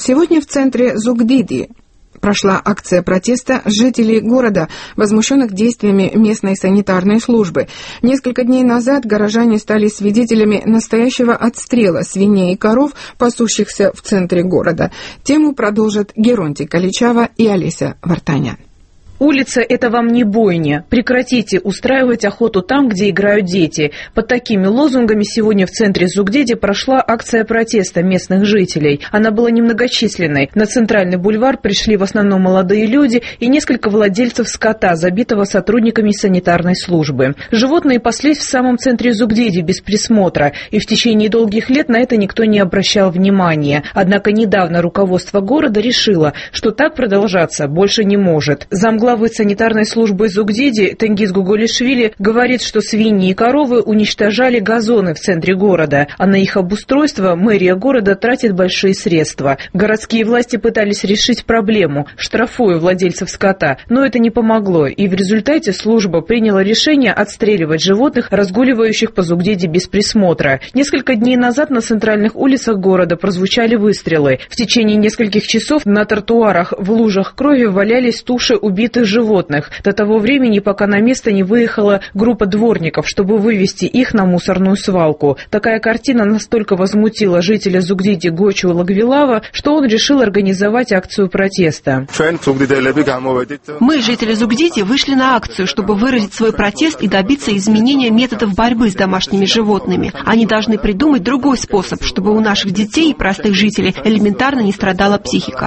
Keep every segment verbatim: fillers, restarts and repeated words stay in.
Сегодня в центре Зугдиди прошла акция протеста жителей города, возмущенных действиями местной санитарной службы. Несколько дней назад горожане стали свидетелями настоящего отстрела свиней и коров, пасущихся в центре города. Тему продолжат Геронтий Каличава и Олеся Вартанян. Улица – это вам не бойня. Прекратите устраивать охоту там, где играют дети. Под такими лозунгами сегодня в центре Зугдиди прошла акция протеста местных жителей. Она была немногочисленной. На центральный бульвар пришли в основном молодые люди и несколько владельцев скота, забитого сотрудниками санитарной службы. Животные паслись в самом центре Зугдиди без присмотра, и в течение долгих лет на это никто не обращал внимания. Однако недавно руководство города решило, что так продолжаться больше не может. Замглавы санитарной службы Зугдиди Тенгиз Гугулишвили говорит, что свиньи и коровы уничтожали газоны в центре города, а на их обустройство мэрия города тратит большие средства. Городские власти пытались решить проблему, штрафуя владельцев скота, но это не помогло, и в результате служба приняла решение отстреливать животных, разгуливающих по Зугдиди без присмотра. Несколько дней назад на центральных улицах города прозвучали выстрелы. В течение нескольких часов на тротуарах в лужах крови валялись туши убитых животных до того времени, пока на место не выехала группа дворников, чтобы вывести их на мусорную свалку. Такая картина настолько возмутила жителя Зугдиди Гочу Лагвилава, что он решил организовать акцию протеста. Мы, жители Зугдиди, вышли на акцию, чтобы выразить свой протест и добиться изменения методов борьбы с домашними животными. Они должны придумать другой способ, чтобы у наших детей и простых жителей элементарно не страдала психика.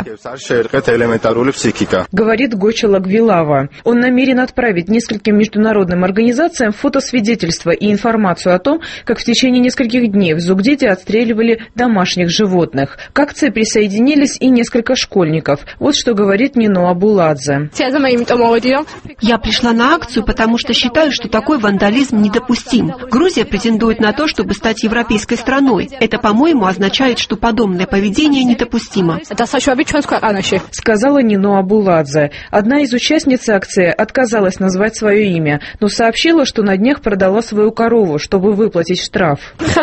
Говорит Гоча Лагвилава. Он намерен отправить нескольким международным организациям фотосвидетельства и информацию о том, как в течение нескольких дней в Зугдиди отстреливали домашних животных. К акции присоединились и несколько школьников. Вот что говорит Нино Абуладзе. Я пришла на акцию, потому что считаю, что такой вандализм недопустим. Грузия претендует на то, чтобы стать европейской страной. Это, по-моему, означает, что подобное поведение недопустимо. Сказала Нино Абуладзе. Одна из участниц акции отказалась назвать свое имя, но сообщила, что на днях продала свою корову, чтобы выплатить штраф.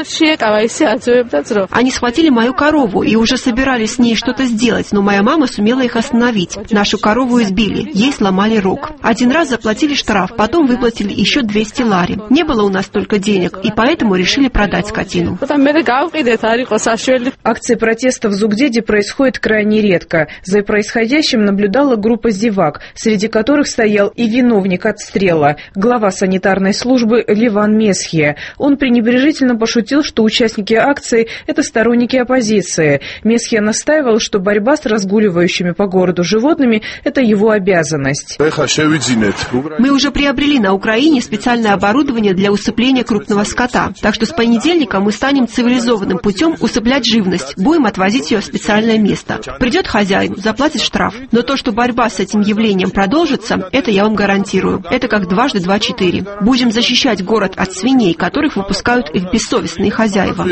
Они схватили мою корову и уже собирались с ней что-то сделать, но моя мама сумела их остановить. Нашу корову избили, ей сломали рог. Один раз заплатили штраф, потом выплатили еще двести лари. Не было у нас столько денег, и поэтому решили продать скотину. Акции протеста в Зугдиди происходят крайне редко. За происходящим наблюдала группа зевак, среди которых стоял и виновник отстрела, глава санитарной службы Ливан Месхия. Он пренебрежительно пошутил, что участники акции – это сторонники оппозиции. Месхия настаивал, что борьба с разгуливающими по городу животными – это его обязанность. Мы уже приобрели на Украине специальное оборудование для усыпления крупного скота, так что с понедельника мы станем цивилизованным путем усыплять живность, будем отвозить ее в специальное место. Придет хозяин, заплатит штраф. Но то, что борьба с этим явлением продолжится, это я вам гарантирую. Это как дважды два четыре. Будем защищать город от свиней, которых выпускают их бессовестные хозяева.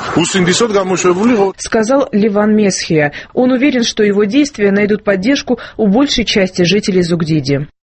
Сказал Ливан Месхия. Он уверен, что его действия найдут поддержку у большей части жителей Зугдиди.